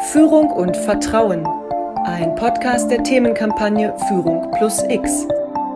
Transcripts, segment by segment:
Führung und Vertrauen, ein Podcast der Themenkampagne Führung plus X.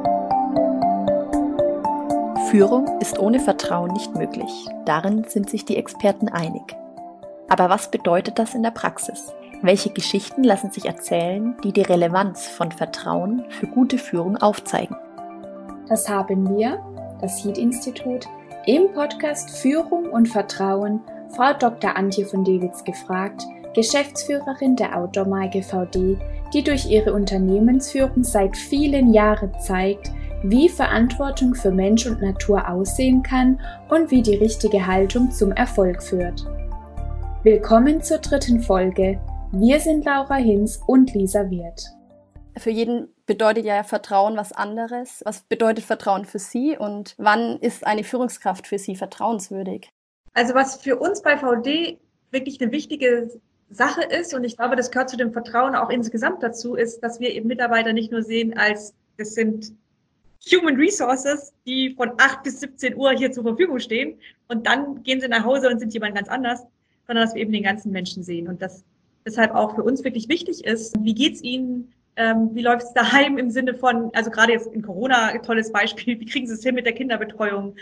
Führung ist ohne Vertrauen nicht möglich. Darin sind sich die Experten einig. Aber was bedeutet das in der Praxis? Welche Geschichten lassen sich erzählen, die die Relevanz von Vertrauen für gute Führung aufzeigen? Das haben wir, das HEAT-Institut, im Podcast Führung und Vertrauen Frau Dr. Antje von Dewitz gefragt, Geschäftsführerin der Outdoor-Marke VD, die durch ihre Unternehmensführung seit vielen Jahren zeigt, wie Verantwortung für Mensch und Natur aussehen kann und wie die richtige Haltung zum Erfolg führt. Willkommen zur 3. Folge. Wir sind Laura Hinz und Lisa Wirth. Für jeden bedeutet ja Vertrauen was anderes. Was bedeutet Vertrauen für Sie und wann ist eine Führungskraft für Sie vertrauenswürdig? Also was für uns bei VD wirklich eine wichtige Sache ist, und ich glaube, das gehört zu dem Vertrauen auch insgesamt dazu, ist, dass wir eben Mitarbeiter nicht nur sehen als, das sind Human Resources, die von 8 bis 17 Uhr hier zur Verfügung stehen und dann gehen sie nach Hause und sind jemand ganz anders, sondern dass wir eben den ganzen Menschen sehen und das deshalb auch für uns wirklich wichtig ist, wie geht's Ihnen, wie läuft es daheim im Sinne von, also gerade jetzt in Corona, tolles Beispiel, wie kriegen Sie es hin mit der Kinderbetreuung?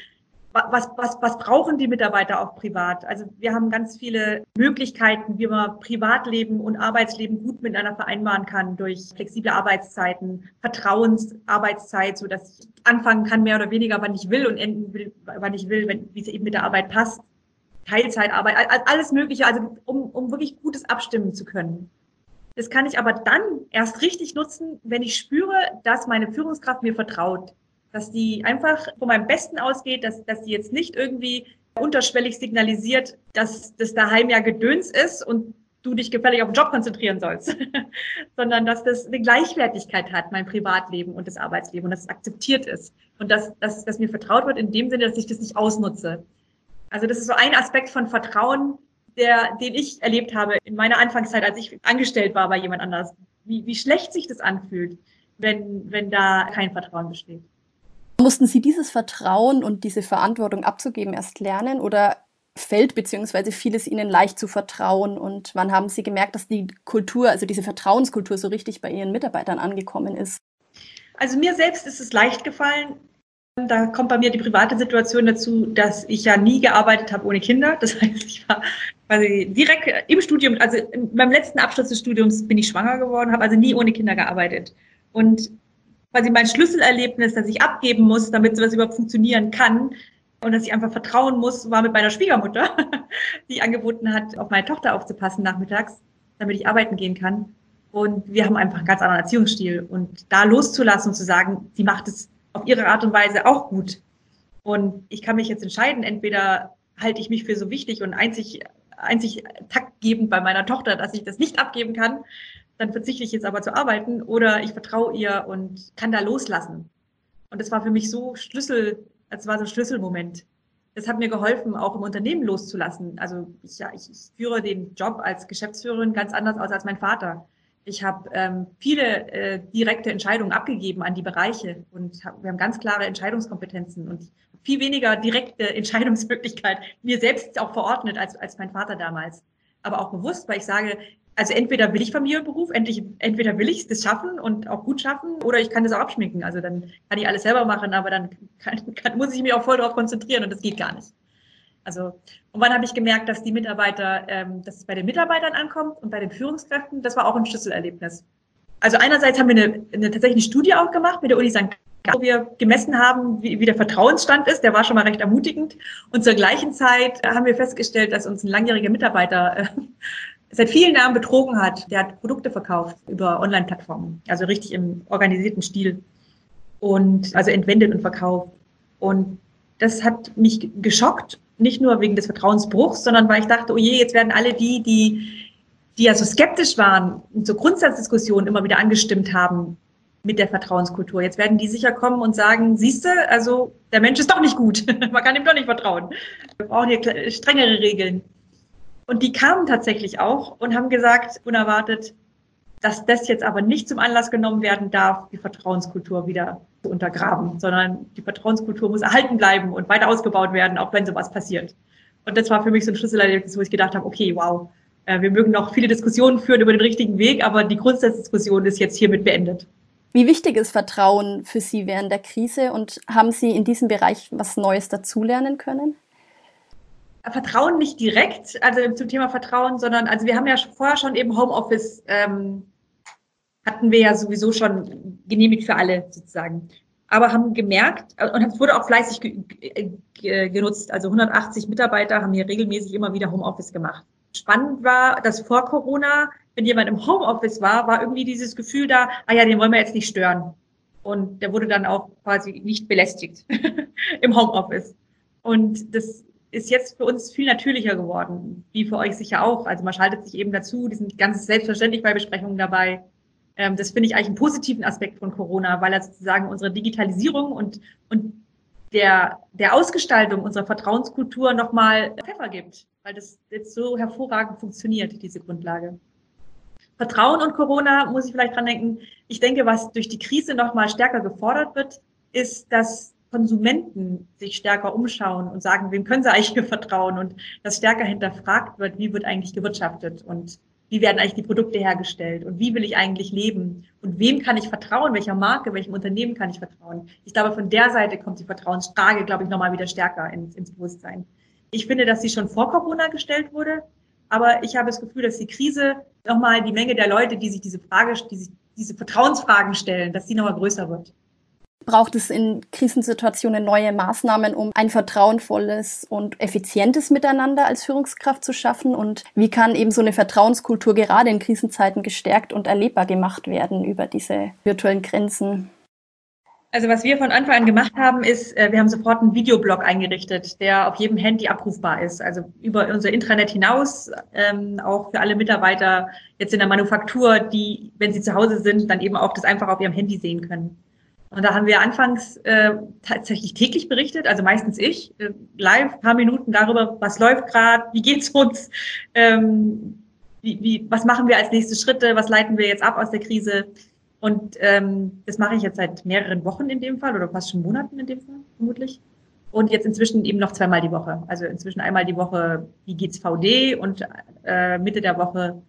Was brauchen die Mitarbeiter auch privat? Also wir haben ganz viele Möglichkeiten, wie man Privatleben und Arbeitsleben gut miteinander vereinbaren kann durch flexible Arbeitszeiten, Vertrauensarbeitszeit, so dass ich anfangen kann mehr oder weniger, wann ich will und enden will, wann ich will, wie es eben mit der Arbeit passt. Teilzeitarbeit, alles Mögliche, also um wirklich Gutes abstimmen zu können. Das kann ich aber dann erst richtig nutzen, wenn ich spüre, dass meine Führungskraft mir vertraut. Dass die einfach von meinem Besten ausgeht, dass die jetzt nicht irgendwie unterschwellig signalisiert, dass das daheim ja Gedöns ist und du dich gefällig auf den Job konzentrieren sollst, sondern dass das eine Gleichwertigkeit hat, mein Privatleben und das Arbeitsleben und dass es akzeptiert ist und dass mir vertraut wird in dem Sinne, dass ich das nicht ausnutze. Also das ist so ein Aspekt von Vertrauen, den ich erlebt habe in meiner Anfangszeit, als ich angestellt war bei jemand anders. Wie schlecht sich das anfühlt, wenn da kein Vertrauen besteht. Mussten Sie dieses Vertrauen und diese Verantwortung abzugeben erst lernen oder fällt bzw. fiel es Ihnen leicht zu vertrauen und wann haben Sie gemerkt, dass die Kultur, also diese Vertrauenskultur so richtig bei Ihren Mitarbeitern angekommen ist? Also mir selbst ist es leicht gefallen. Da kommt bei mir die private Situation dazu, dass ich ja nie gearbeitet habe ohne Kinder. Das heißt, ich war quasi direkt im Studium, also beim letzten Abschluss des Studiums bin ich schwanger geworden, habe also nie ohne Kinder gearbeitet. Und quasi mein Schlüsselerlebnis, das ich abgeben muss, damit sowas überhaupt funktionieren kann und dass ich einfach vertrauen muss, war mit meiner Schwiegermutter, die angeboten hat, auf meine Tochter aufzupassen nachmittags, damit ich arbeiten gehen kann. Und wir haben einfach einen ganz anderen Erziehungsstil. Und da loszulassen und zu sagen, sie macht es auf ihre Art und Weise auch gut. Und ich kann mich jetzt entscheiden, entweder halte ich mich für so wichtig und einzig taktgebend bei meiner Tochter, dass ich das nicht abgeben kann, dann verzichte ich jetzt aber zu arbeiten oder ich vertraue ihr und kann da loslassen. Und das war für mich so es war so ein Schlüsselmoment. Das hat mir geholfen, auch im Unternehmen loszulassen. Also ich führe den Job als Geschäftsführerin ganz anders aus als mein Vater. Ich habe viele direkte Entscheidungen abgegeben an die Bereiche und wir haben ganz klare Entscheidungskompetenzen und viel weniger direkte Entscheidungsmöglichkeit mir selbst auch verordnet als mein Vater damals. Aber auch bewusst, weil ich sage, also entweder will ich Familie und Beruf, entweder will ich das schaffen und auch gut schaffen, oder ich kann das auch abschminken. Also dann kann ich alles selber machen, aber dann muss ich mich auch voll darauf konzentrieren und das geht gar nicht. Also, und wann habe ich gemerkt, dass die Mitarbeiter, dass es bei den Mitarbeitern ankommt und bei den Führungskräften, das war auch ein Schlüsselerlebnis. Also einerseits haben wir tatsächlich eine Studie auch gemacht mit der Uni St. Gallen, wo wir gemessen haben, wie der Vertrauensstand ist. Der war schon mal recht ermutigend. Und zur gleichen Zeit haben wir festgestellt, dass uns ein langjähriger Mitarbeiter seit vielen Jahren betrogen hat. Der hat Produkte verkauft über Online-Plattformen, also richtig im organisierten Stil und also entwendet und verkauft. Und das hat mich geschockt, nicht nur wegen des Vertrauensbruchs, sondern weil ich dachte, oh je, jetzt werden alle die ja so skeptisch waren und so Grundsatzdiskussionen immer wieder angestimmt haben mit der Vertrauenskultur. Jetzt werden die sicher kommen und sagen, siehste, also der Mensch ist doch nicht gut, man kann ihm doch nicht vertrauen. Wir brauchen hier strengere Regeln. Und die kamen tatsächlich auch und haben gesagt, unerwartet, dass das jetzt aber nicht zum Anlass genommen werden darf, die Vertrauenskultur wieder zu untergraben, sondern die Vertrauenskultur muss erhalten bleiben und weiter ausgebaut werden, auch wenn sowas passiert. Und das war für mich so ein Schlüsselerlebnis, wo ich gedacht habe, okay, wow, Wir mögen noch viele Diskussionen führen über den richtigen Weg, aber die Grundsatzdiskussion ist jetzt hiermit beendet. Wie wichtig ist Vertrauen für Sie während der Krise und haben Sie in diesem Bereich was Neues dazulernen können? Vertrauen nicht direkt, also zum Thema Vertrauen, sondern also wir haben ja vorher schon eben Homeoffice, hatten wir ja sowieso schon genehmigt für alle sozusagen. Aber haben gemerkt, und es wurde auch fleißig genutzt, also 180 Mitarbeiter haben hier regelmäßig immer wieder Homeoffice gemacht. Spannend war, dass vor Corona, wenn jemand im Homeoffice war irgendwie dieses Gefühl da, den wollen wir jetzt nicht stören. Und der wurde dann auch quasi nicht belästigt im Homeoffice. Und das ist jetzt für uns viel natürlicher geworden, wie für euch sicher auch. Also man schaltet sich eben dazu, die sind ganz selbstverständlich bei Besprechungen dabei. Das finde ich eigentlich einen positiven Aspekt von Corona, weil er sozusagen unsere Digitalisierung und der Ausgestaltung unserer Vertrauenskultur nochmal Pfeffer gibt, weil das jetzt so hervorragend funktioniert, diese Grundlage. Vertrauen und Corona, muss ich vielleicht dran denken. Ich denke, was durch die Krise nochmal stärker gefordert wird, ist, dass Konsumenten sich stärker umschauen und sagen, wem können sie eigentlich hier vertrauen und dass stärker hinterfragt wird, wie wird eigentlich gewirtschaftet und wie werden eigentlich die Produkte hergestellt und wie will ich eigentlich leben und wem kann ich vertrauen, welcher Marke, welchem Unternehmen kann ich vertrauen. Ich glaube, von der Seite kommt die Vertrauensfrage, glaube ich, nochmal wieder stärker ins Bewusstsein. Ich finde, dass sie schon vor Corona gestellt wurde, aber ich habe das Gefühl, dass die Krise nochmal die Menge der Leute, die sich diese Vertrauensfragen stellen, dass die nochmal größer wird. Braucht es in Krisensituationen neue Maßnahmen, um ein vertrauensvolles und effizientes Miteinander als Führungskraft zu schaffen? Und wie kann eben so eine Vertrauenskultur gerade in Krisenzeiten gestärkt und erlebbar gemacht werden über diese virtuellen Grenzen? Also was wir von Anfang an gemacht haben, ist, wir haben sofort einen Videoblog eingerichtet, der auf jedem Handy abrufbar ist. Also über unser Intranet hinaus, auch für alle Mitarbeiter jetzt in der Manufaktur, die, wenn sie zu Hause sind, dann eben auch das einfach auf ihrem Handy sehen können. Und da haben wir anfangs tatsächlich täglich berichtet, also meistens ich, live, paar Minuten darüber, was läuft gerade, wie geht's uns, was machen wir als nächste Schritte, was leiten wir jetzt ab aus der Krise. Und das mache ich jetzt seit mehreren Wochen in dem Fall oder fast schon Monaten in dem Fall, vermutlich. Und jetzt inzwischen eben noch 2-mal die Woche. Also inzwischen einmal die Woche, wie geht's VD und Mitte der Woche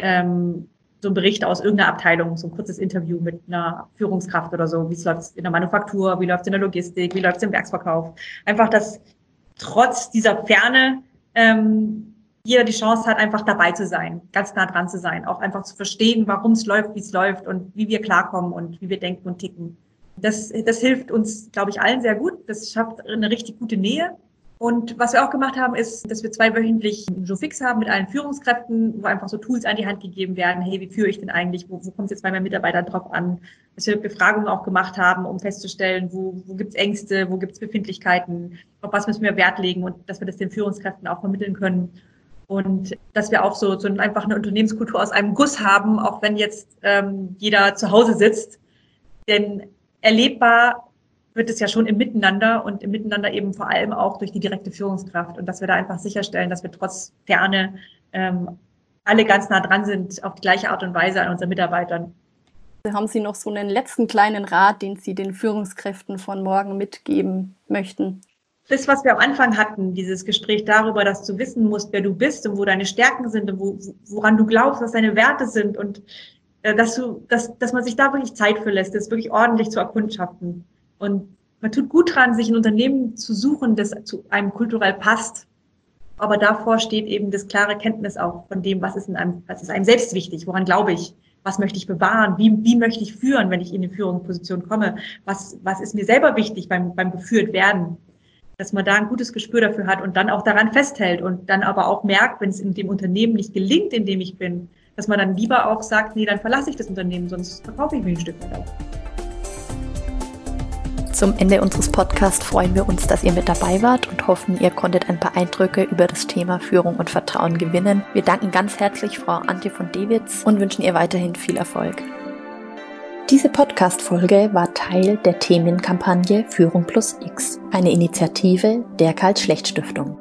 so ein Bericht aus irgendeiner Abteilung, so ein kurzes Interview mit einer Führungskraft oder so. Wie läuft es in der Manufaktur, wie läuft es in der Logistik, wie läuft es im Werksverkauf. Einfach, dass trotz dieser Ferne jeder die Chance hat, einfach dabei zu sein, ganz nah dran zu sein, auch einfach zu verstehen, warum es läuft, wie es läuft und wie wir klarkommen und wie wir denken und ticken. Das hilft uns, glaube ich, allen sehr gut. Das schafft eine richtig gute Nähe. Und was wir auch gemacht haben, ist, dass wir 2-wöchentlich einen Jour fix haben mit allen Führungskräften, wo einfach so Tools an die Hand gegeben werden. Hey, wie führe ich denn eigentlich? Wo kommt es jetzt bei meinen Mitarbeitern drauf an? Dass wir Befragungen auch gemacht haben, um festzustellen, wo gibt es Ängste, wo gibt es Befindlichkeiten, auf was müssen wir Wert legen und dass wir das den Führungskräften auch vermitteln können. Und dass wir auch so einfach eine Unternehmenskultur aus einem Guss haben, auch wenn jetzt jeder zu Hause sitzt. Denn erlebbar wird es ja schon im Miteinander und im Miteinander eben vor allem auch durch die direkte Führungskraft. Und dass wir da einfach sicherstellen, dass wir trotz Ferne alle ganz nah dran sind, auf die gleiche Art und Weise an unseren Mitarbeitern. Haben Sie noch so einen letzten kleinen Rat, den Sie den Führungskräften von morgen mitgeben möchten? Das, was wir am Anfang hatten, dieses Gespräch darüber, dass du wissen musst, wer du bist und wo deine Stärken sind und woran du glaubst, was deine Werte sind und dass man sich da wirklich Zeit für lässt, das wirklich ordentlich zu erkundschaften. Und man tut gut dran, sich ein Unternehmen zu suchen, das zu einem kulturell passt. Aber davor steht eben das klare Kenntnis auch von dem, was ist einem selbst wichtig, woran glaube ich, was möchte ich bewahren, wie möchte ich führen, wenn ich in die Führungsposition komme, was ist mir selber wichtig beim geführt werden, dass man da ein gutes Gespür dafür hat und dann auch daran festhält und dann aber auch merkt, wenn es in dem Unternehmen nicht gelingt, in dem ich bin, dass man dann lieber auch sagt, nee, dann verlasse ich das Unternehmen, sonst verkaufe ich mich ein Stück weit auf. Zum Ende unseres Podcasts freuen wir uns, dass ihr mit dabei wart und hoffen, ihr konntet ein paar Eindrücke über das Thema Führung und Vertrauen gewinnen. Wir danken ganz herzlich Frau Antje von Dewitz und wünschen ihr weiterhin viel Erfolg. Diese Podcast-Folge war Teil der Themenkampagne Führung plus X, eine Initiative der Karl-Schlecht-Stiftung.